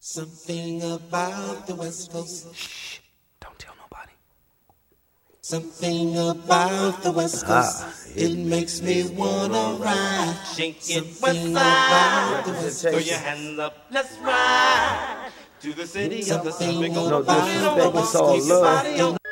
Something about the West Coast. Shh, don't tell nobody. Something about the West Coast. It makes me wanna ride. Shake it west side. Throw your hands up, let's ride to the city of the sun. No disrespect, it's all love.